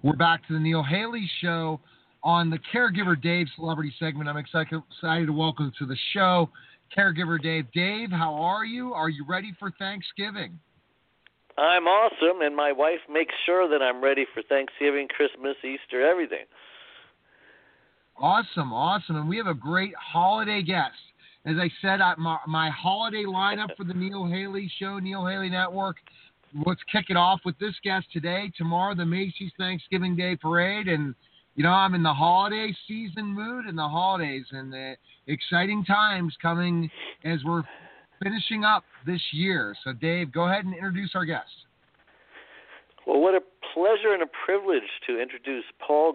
We're back to the Neil Haley Show on the Caregiver Dave Celebrity segment. I'm excited to welcome to the show Caregiver Dave. Dave, how are you? Are you ready for Thanksgiving? I'm awesome, and my wife makes sure that I'm ready for Thanksgiving, Christmas, Easter, everything. Awesome. And we have a great holiday guest. As I said, my holiday lineup for the Neil Haley Show, Neil Haley Network. Let's kick it off with this guest today. Tomorrow, the Macy's Thanksgiving Day Parade. And, I'm in the holiday season mood in the holidays and the exciting times coming as we're finishing up this year. So, Dave, go ahead and introduce our guest. Well, what a pleasure and a privilege to introduce Paul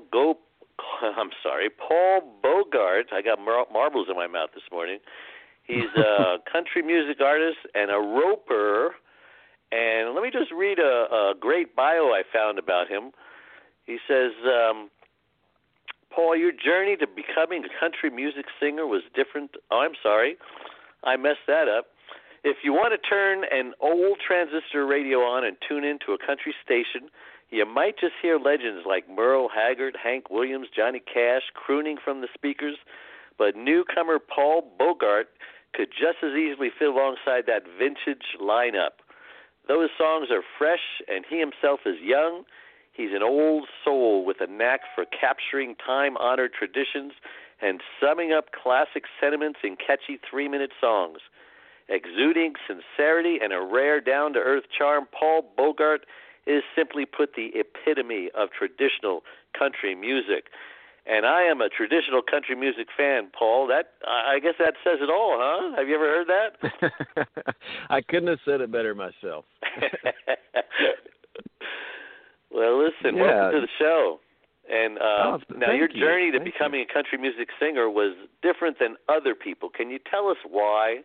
Bogart. I got marbles in my mouth this morning. He's a country music artist and a roper. And let me just read a great bio I found about him. He says, Paul, your journey to becoming a country music singer was different. Oh, I'm sorry. I messed that up. If you want to turn an old transistor radio on and tune into a country station, you might just hear legends like Merle Haggard, Hank Williams, Johnny Cash crooning from the speakers, but newcomer Paul Bogart could just as easily fit alongside that vintage lineup. Those songs are fresh, and he himself is young. He's an old soul with a knack for capturing time-honored traditions and summing up classic sentiments in catchy 3-minute songs. Exuding sincerity and a rare down-to-earth charm, Paul Bogart is simply put the epitome of traditional country music. And I am a traditional country music fan, Paul. I guess that says it all, huh? Have you ever heard that? I couldn't have said it better myself. Well, listen, welcome to the show. And now your journey to becoming a country music singer was different than other people. Can you tell us why?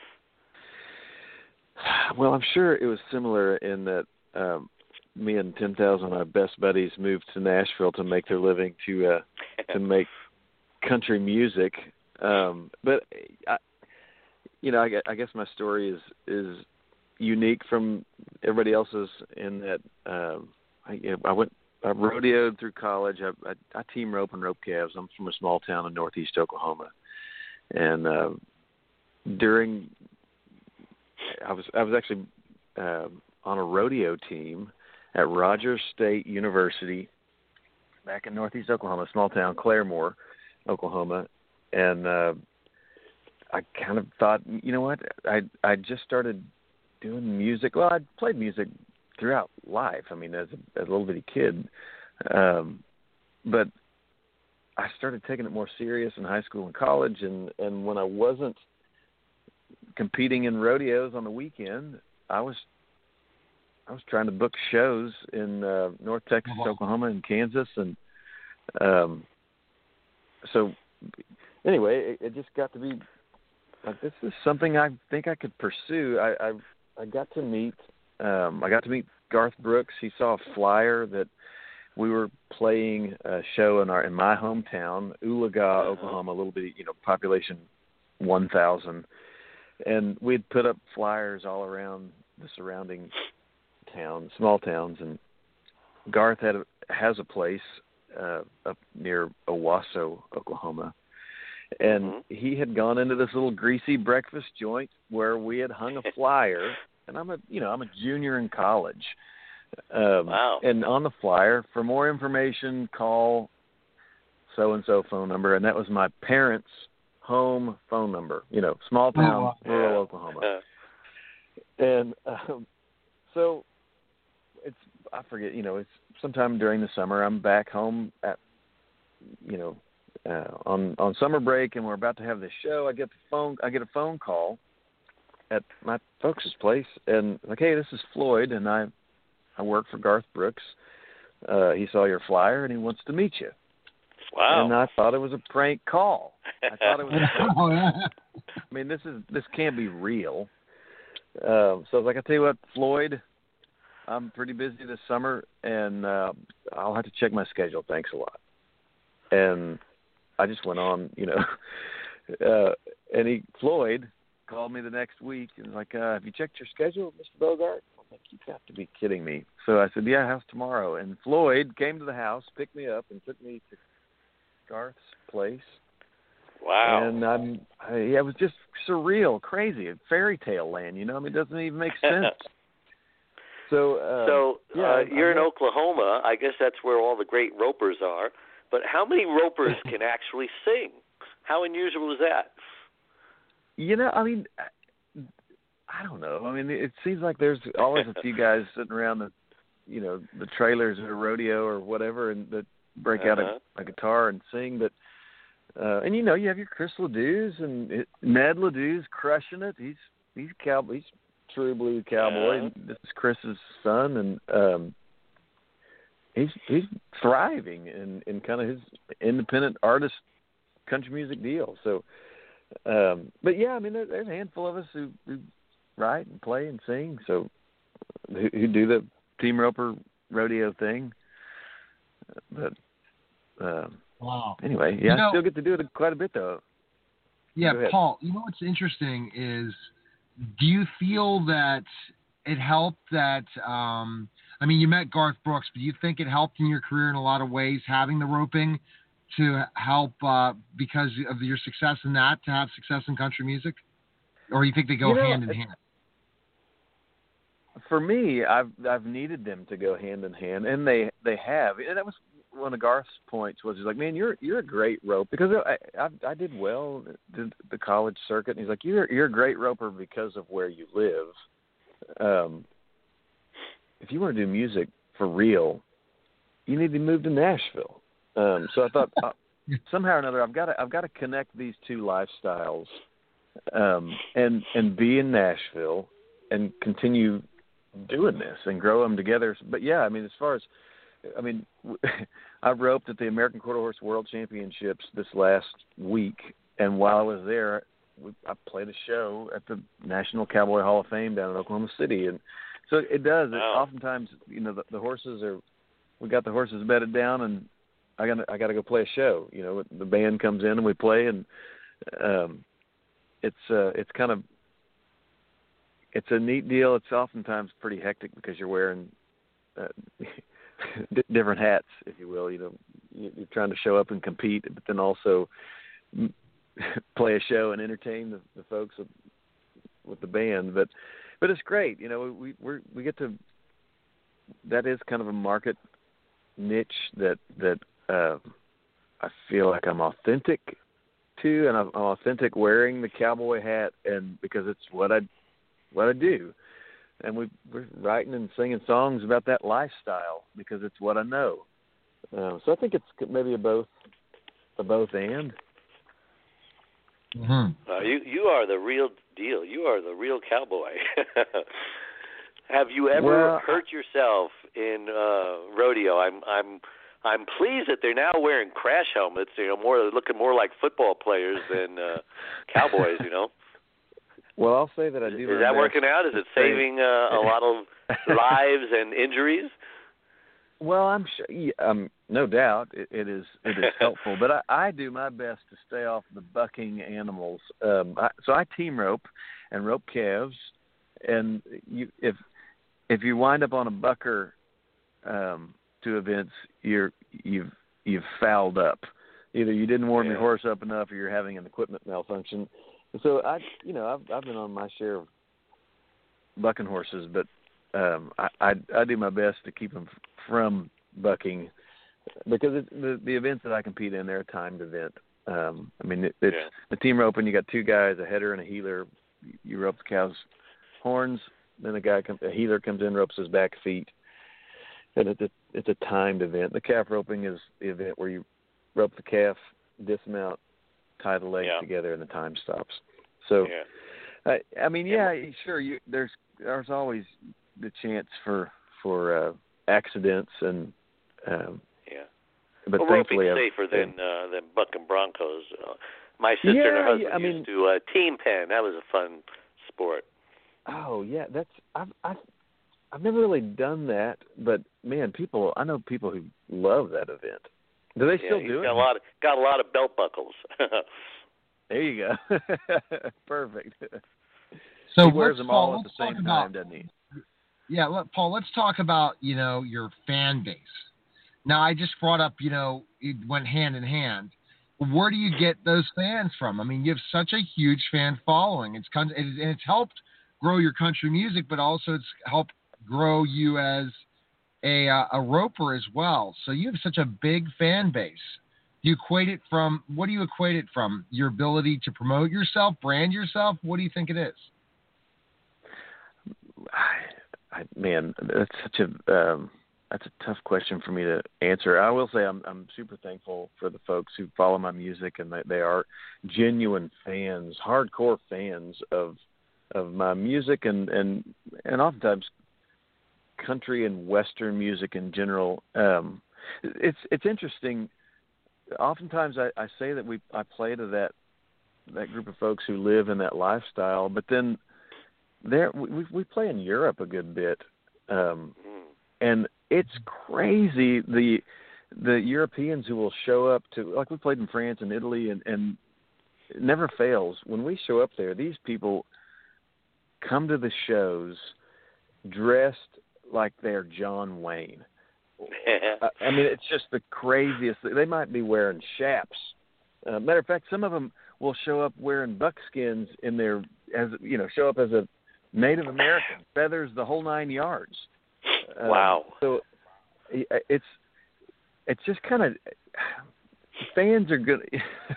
Well, I'm sure it was similar in that me and 10,000 of my best buddies moved to Nashville to make their living to make country music. But I guess my story is unique from everybody else's in that I rodeoed through college. I team rope and rope calves. I'm from a small town in northeast Oklahoma, and I was actually on a rodeo team at Rogers State University back in northeast Oklahoma, small town, Claremore, Oklahoma. And I kind of thought, you know what, I just started doing music. Well, I'd played music throughout life, I mean, as a little bitty kid. But I started taking it more serious in high school and college. And when I wasn't competing in rodeos on the weekend, I was trying to book shows in North Texas, Oklahoma, and Kansas, and so anyway, it just got to be like, this is something I think I could pursue. I got to meet Garth Brooks. He saw a flyer that we were playing a show in my hometown, Oologah, Oklahoma, a little bit, population 1,000. And we'd put up flyers all around the surrounding towns, small towns, and Garth has a place up near Owasso, Oklahoma, and he had gone into this little greasy breakfast joint where we had hung a flyer, and I'm a junior in college. Wow! And on the flyer, for more information, call so and so phone number, and that was my parents' home phone number, small town, rural Oklahoma. And so I forget, it's sometime during the summer. I'm back home at, on summer break, and we're about to have this show. I get a phone call at my folks' place, and like, hey, this is Floyd, and I work for Garth Brooks. He saw your flyer, and he wants to meet you. Wow. And I thought it was a prank call. I thought it was I mean, this can't be real. So I was like, I tell you what, Floyd, I'm pretty busy this summer, and I'll have to check my schedule. Thanks a lot. And I just went on, and Floyd called me the next week and was like, have you checked your schedule, Mr. Bogart? like, you've got to be kidding me. So I said, yeah, how's tomorrow? And Floyd came to the house, picked me up, and took me to Garth's place. Wow. And it was just surreal, crazy, fairy tale land, I mean, it doesn't even make sense. So you're in Oklahoma. I guess that's where all the great ropers are. But how many ropers can actually sing? How unusual is that? I mean, I don't know. I mean, it seems like there's always a few guys sitting around the trailers at a rodeo or whatever, and that break out a guitar and sing. But and you have your Chris Ledoux and Ned Ledoux's crushing it. He's cowboy. He's true blue cowboy. And this is Chris's son, and he's thriving in kind of his independent artist country music deal. So, but yeah, I mean, there's a handful of us who write and play and sing. So, who do the Team Roper rodeo thing. But wow. Anyway, yeah, I still get to do it quite a bit though. Yeah, Paul. What's interesting is, do you feel that it helped that? I mean, you met Garth Brooks, but do you think it helped in your career in a lot of ways having the roping to help because of your success in that to have success in country music, or you think they go hand in hand? For me, I've needed them to go hand in hand, and they have. And that was one of Garth's points was he's like, man, you're a great rope, because I did well did the college circuit, and he's like, you're a great roper because of where you live. If you want to do music for real, you need to move to Nashville. So I thought somehow or another I've got to connect these two lifestyles, and be in Nashville and continue doing this and grow them together. But yeah, I mean, I roped at the American Quarter Horse World Championships this last week, and while I was there, I played a show at the National Cowboy Hall of Fame down in Oklahoma City, and so it does. Wow. Oftentimes, the horses we got the horses bedded down, and I got to go play a show. The band comes in and we play, and it's a neat deal. It's oftentimes pretty hectic because you're wearing different hats, if you will. You're trying to show up and compete, but then also play a show and entertain the folks with the band. But it's great. We get to. That is kind of a market niche that I feel like I'm authentic to, and I'm authentic wearing the cowboy hat, and because it's what I do. And we're writing and singing songs about that lifestyle because it's what I know. So I think it's maybe a both and. Mm-hmm. You are the real deal. You are the real cowboy. Have you ever hurt yourself in rodeo? I'm pleased that they're now wearing crash helmets. Looking more like football players than cowboys. Well, I'll say that I do. Is that working out? Is it saving a lot of lives and injuries? Well, I'm sure. No doubt, it is helpful. But I do my best to stay off the bucking animals. So I team rope and rope calves, and if you wind up on a bucker to events, you've fouled up. Either you didn't warm your horse up enough, or you're having an equipment malfunction. So I've been on my share of bucking horses, but I do my best to keep them from bucking, because the events that I compete in, they're a timed event. It's the team roping. You got two guys, a header and a heeler. You rope the cow's horns, then a heeler comes in, ropes his back feet, and it's a timed event. The calf roping is the event where you rope the calf, dismount, tie the legs together, and the time stops. So, sure. There's always the chance for accidents, and but thankfully, roping's safer than bucking broncos. My sister and her husband used to team pen. That was a fun sport. Oh yeah, I've never really done that, but man, I know people who love that event. Do they still do it? Got a lot of belt buckles. There you go. Perfect. So he wears them all at the same time, doesn't he? Yeah, Paul, let's talk about, your fan base. Now, I just brought up, it went hand in hand. Where do you get those fans from? I mean, you have such a huge fan following. And it's helped grow your country music, but also it's helped grow you as a roper as well. So you have such a big fan base. Do you equate it from what do you equate it from? Your ability to promote yourself, brand yourself? What do you think it is? Man, that's a tough question for me to answer. I will say I'm super thankful for the folks who follow my music, and they are genuine fans, hardcore fans of my music, and oftentimes country and Western music in general. It's interesting. Oftentimes I say that I play to that group of folks who live in that lifestyle, but then we play in Europe a good bit, and it's crazy the Europeans who will show up to, like, we played in France and Italy, and it never fails when we show up there. These people come to the shows dressed like they're John Wayne. I mean, it's just the craziest. They might be wearing chaps. Matter of fact, some of them will show up wearing buckskins in their, show up as a Native American, feathers, the whole 9 yards. Wow. So it's just kind of, fans are good.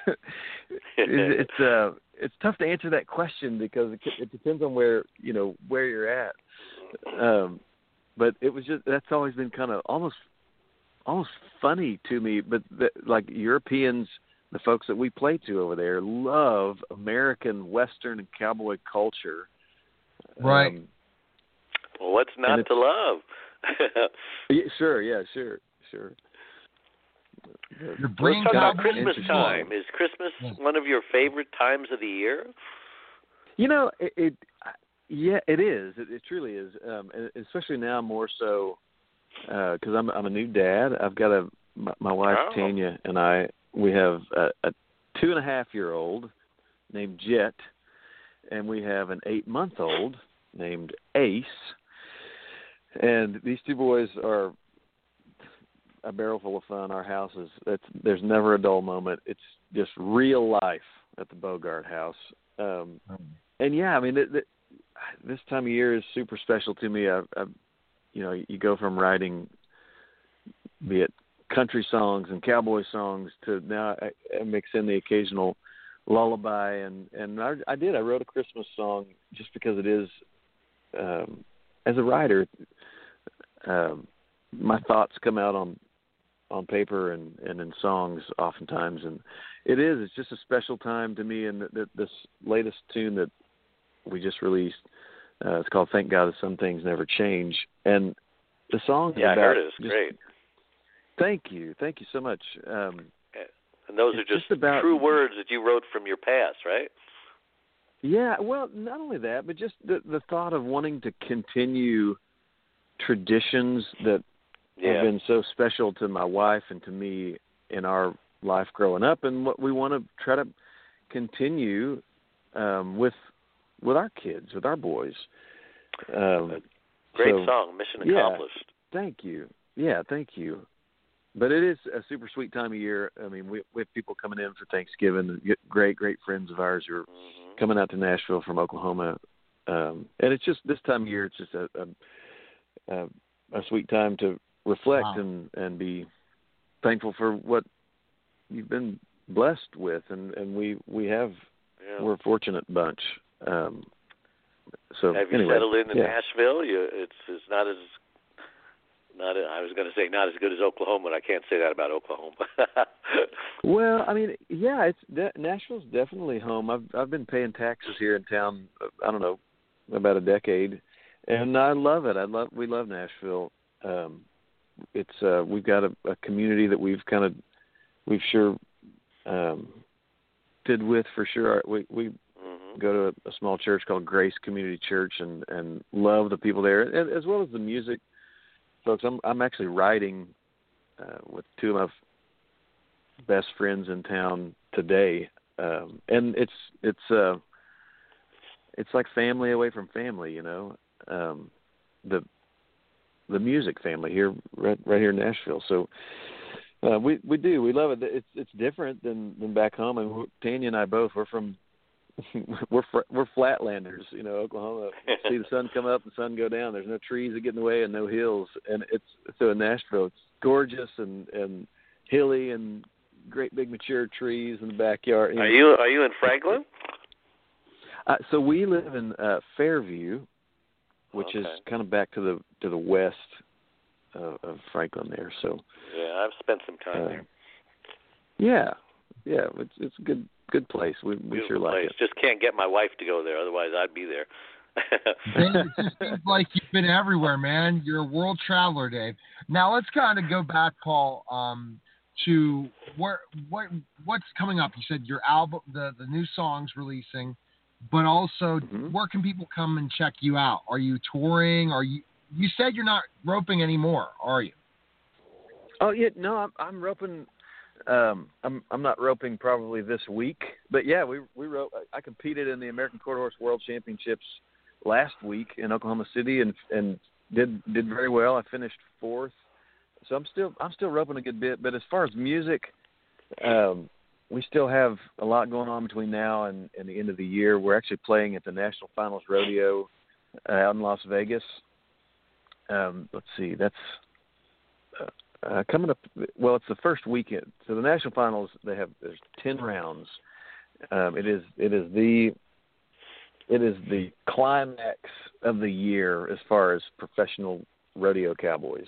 It's tough to answer that question because it depends on where you're at. But it was that's always been kind of almost funny to me. But like Europeans, the folks that we play to over there, love American Western and cowboy culture. Right. Well, what's not to love? Sure. You're bringing Let's talk about Christmas time. Is Christmas one of your favorite times of the year? It is. It truly is. Especially now more so because I'm a new dad. I've got my wife Tanya and we have a 2.5-year-old named Jet, and we have an 8-month-old named Ace. And these two boys are a barrel full of fun. Our house there's never a dull moment. It's just real life at the Bogart house. And yeah, I mean, this time of year is super special to me. You go from writing, be it country songs and cowboy songs, to now I mix in the occasional lullaby, and I wrote a Christmas song just because it is, as a writer, my thoughts come out on paper and in songs oftentimes, and it's just a special time to me. And this latest tune that we just released, it's called "Thank God That Some Things Never Change," and the song I heard it. It's great. Thank you so much. And those are just about true words that you wrote from your past, right? Yeah, well, not only that, but just the thought of wanting to continue traditions that have been so special to my wife and to me in our life growing up, and what we want to try to continue with our kids, with our boys. Great song, mission accomplished. Thank you. Yeah, thank you. But it is a super sweet time of year. I mean, we have people coming in for Thanksgiving, great friends of ours who are coming out to Nashville from Oklahoma. And it's just this time of year, it's just a sweet time to reflect and be thankful for what you've been blessed with. And we're a fortunate bunch. So have you settled in Nashville? It's not as I was going to say not as good as Oklahoma, but I can't say that about Oklahoma. Well, I mean, yeah, Nashville's definitely home. I've been paying taxes here in town, I don't know, about a decade, and I love it. We love Nashville. It's we've got a community that we've sure did with for sure. We go to a small church called Grace Community Church and love the people there, and as well as the music. Folks, I'm actually writing with two of my best friends in town today, and it's like family away from family. The the music family here, right here in Nashville. So we love it. It's different than back home. And Tanya and I both, we're from we're flatlanders, Oklahoma. See the sun come up and the sun go down. There's no trees that get in the way and no hills. And so in Nashville, it's gorgeous and hilly and great big mature trees in the backyard. Are you in Franklin? So we live in Fairview, which is kind of back to the west of Franklin there. So yeah, I've spent some time there. Yeah, it's a good place. We sure like it. Just can't get my wife to go there, otherwise I'd be there. Dave, it just seems like you've been everywhere, man. You're a world traveler, Dave. Now let's kind of go back, Paul, to what's coming up. You said your album, the new songs releasing, but also where can people come and check you out? Are you touring? You said you're not roping anymore, are you? Oh yeah, no, I'm roping. I'm not roping probably this week, but yeah, we rope. I competed in the American Quarter Horse World Championships last week in Oklahoma City and did very well. I finished 4th, so I'm still roping a good bit. But as far as music, we still have a lot going on between now and the end of the year. We're actually playing at the National Finals Rodeo out in Las Vegas. Let's see, that's coming up. Well, it's the first weekend. So the National Finals, there's 10 rounds. It is the climax of the year as far as professional rodeo cowboys.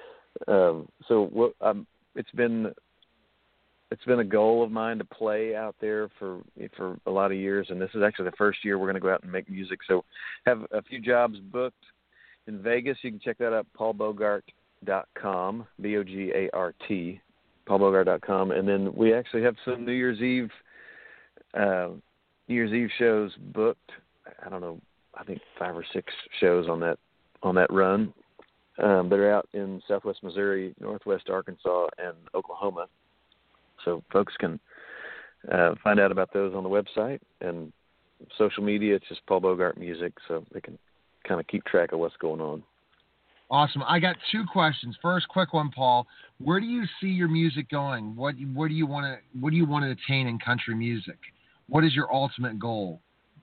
It's been a goal of mine to play out there for a lot of years, and this is actually the first year we're going to go out and make music. So have a few jobs booked in Vegas. You can check that out, paulbogart.com, B-O-G-A-R-T, paulbogart.com. And then we actually have some New Year's Eve shows booked. I don't know, I think 5 or 6 shows on that run. They're out in Southwest Missouri, Northwest Arkansas, and Oklahoma. So folks can find out about those on the website and social media. It's just Paul Bogart Music, so they can kind of keep track of what's going on. Awesome. I got 2 questions. First, quick one, Paul. Where do you see your music going? What do you want to attain in country music? What is your ultimate goal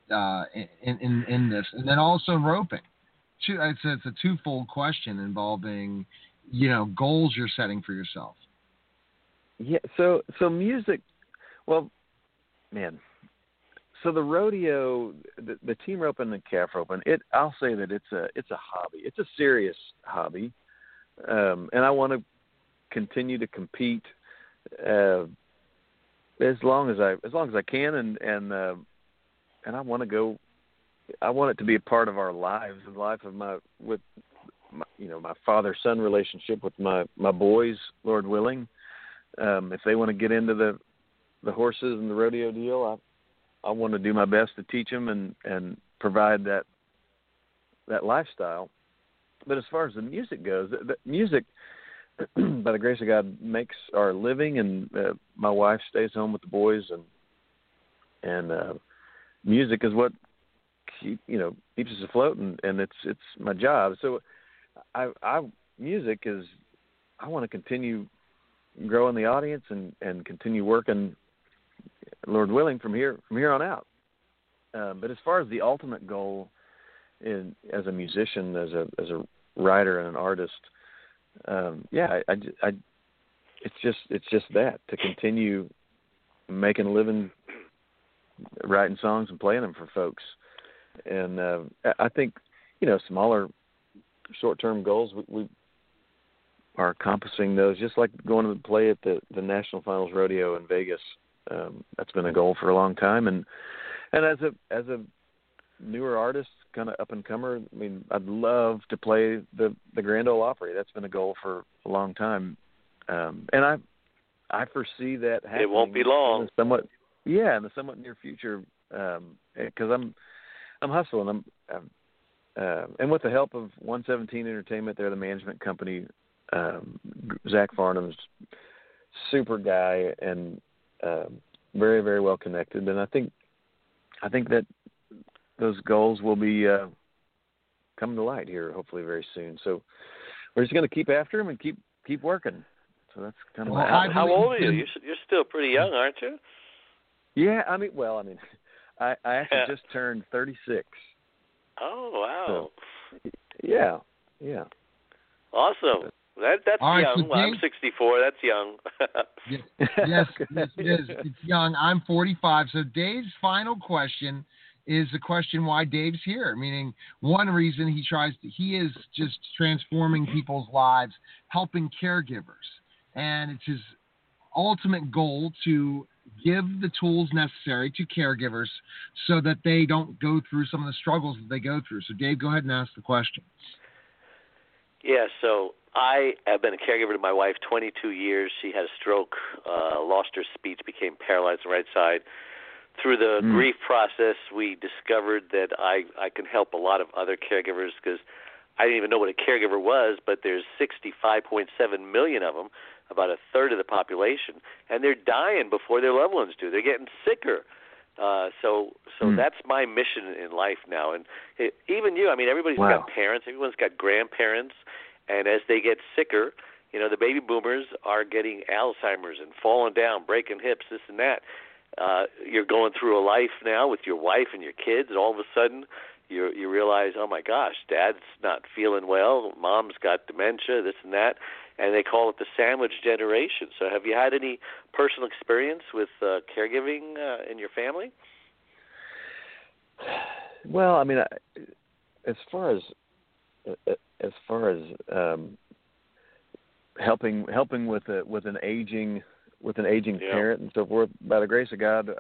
in this? And then also in roping. It's a twofold question involving, goals you're setting for yourself. Yeah. So music. Well, man. So the rodeo, the team roping and the calf roping, I'll say that it's a hobby. It's a serious hobby, and I want to continue to compete as long as I can, and I want to go. I want it to be a part of our lives, the life of my father-son relationship with my boys, Lord willing. If they want to get into the horses and the rodeo deal, I want to do my best to teach them and provide that lifestyle. But as far as the music goes, the music, by the grace of God, makes our living, and my wife stays home with the boys, and music is what keeps us afloat, and it's my job. So music is, I want to continue growing the audience and continue working, Lord willing, from here on out. But as far as the ultimate goal as a musician, as a writer and an artist, it's just that, to continue making a living, writing songs and playing them for folks. And I think smaller, short-term goals, we are accomplishing those, just like going to play at the National Finals Rodeo in Vegas. That's been a goal for a long time, and as a newer artist, kind of up and comer, I mean, I'd love to play the Grand Ole Opry. That's been a goal for a long time, and I foresee that happening. It won't be long. In the somewhat near future, because I'm hustling. And with the help of 117 Entertainment, they're the management company. Zach Farnham's super guy and very, very well connected, and I think that those goals will be coming to light here hopefully very soon. So we're just going to keep after him and keep working. So that's kind of Well, How old are you? You're still pretty young, aren't you? Yeah, I mean, I actually just turned 36. Oh, wow. So, yeah. Awesome. That's All right, young. so Well, I'm Dave- 64. That's young. Yes, it is. It's young. I'm 45. So Dave's final question is the question why Dave's here. Meaning, one reason he is just transforming people's lives, helping caregivers, and it's his ultimate goal to give the tools necessary to caregivers so that they don't go through some of the struggles that they go through. So Dave, go ahead and ask the question. Yeah, so I have been a caregiver to my wife 22 years. She had a stroke, lost her speech, became paralyzed on the right side. Through the grief process, we discovered that I can help a lot of other caregivers because I didn't even know what a caregiver was, but there's 65.7 million of them, about a third of the population, and they're dying before their loved ones do. They're getting sicker. So that's my mission in life now. And even you, I mean, everybody's got parents, everyone's got grandparents, and as they get sicker, the baby boomers are getting Alzheimer's and falling down, breaking hips, this and that. You're going through a life now with your wife and your kids, and all of a sudden you realize, oh my gosh, Dad's not feeling well, Mom's got dementia, this and that, and they call it the sandwich generation. So have you had any personal experience with caregiving in your family? Well, I mean, as far as helping with an aging parent and so forth, by the grace of God,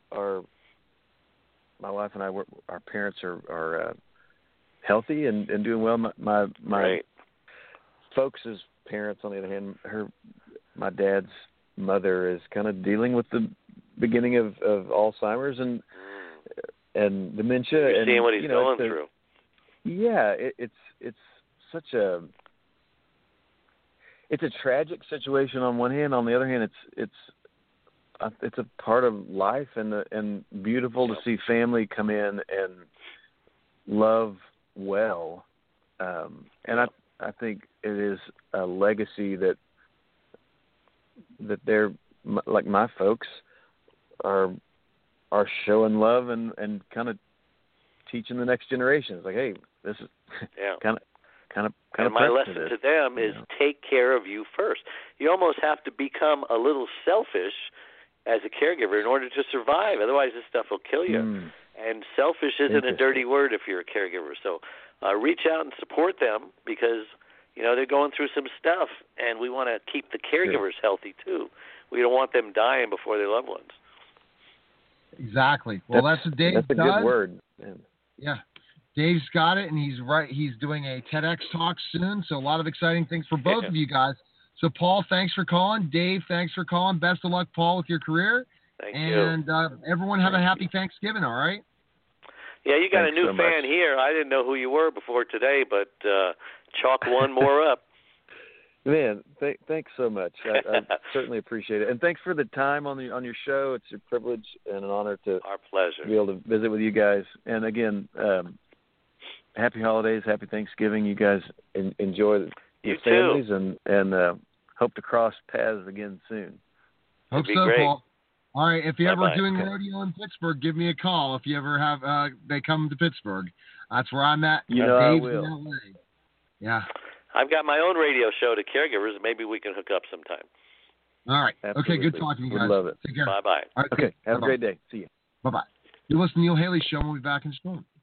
my wife and I, our parents are healthy and doing well. My Right. folks' parents, on the other hand, my dad's mother is kind of dealing with the beginning of Alzheimer's and dementia. You're seeing and, what he's going through. Yeah, it's such a tragic situation on one hand. On the other hand, it's a part of life and beautiful to see family come in and love well. And I think it is a legacy that they're like my folks are showing love and kind of teaching the next generation. It's like, hey, this is kind of. And my lesson to them is take care of you first. You almost have to become a little selfish as a caregiver in order to survive. Otherwise, this stuff will kill you. And selfish isn't a dirty word if you're a caregiver. So reach out and support them because, they're going through some stuff, and we want to keep the caregivers healthy too. We don't want them dying before their loved ones. Exactly. Well, that's what Dave does. That's a good word. Man. Yeah. Dave's got it, and he's right. He's doing a TEDx talk soon, so a lot of exciting things for both of you guys. So, Paul, thanks for calling. Dave, thanks for calling. Best of luck, Paul, with your career. Thank you. And everyone have a happy Thanksgiving, all right? Yeah, you got a new fan here. I didn't know who you were before today, but chalk one more up. Man, thanks so much. I certainly appreciate it, and thanks for the time on your show. It's a privilege and an honor to our pleasure be able to visit with you guys. And again, happy holidays, happy Thanksgiving. You guys enjoy your families, and hope to cross paths again soon. Hope so, great. Paul. All right, if you're ever Bye-bye. doing rodeo in Pittsburgh, give me a call. If you ever have they come to Pittsburgh, that's where I'm at. Dave's I will. In LA. Yeah. I've got my own radio show to caregivers. Maybe we can hook up sometime. All right. Absolutely. Okay, good talking to you guys. Love it. Take care. Bye-bye. All right, Okay, have Bye-bye. a great day. See you. Bye-bye. You listen to Neil Haley Show, and we'll be back in a moment.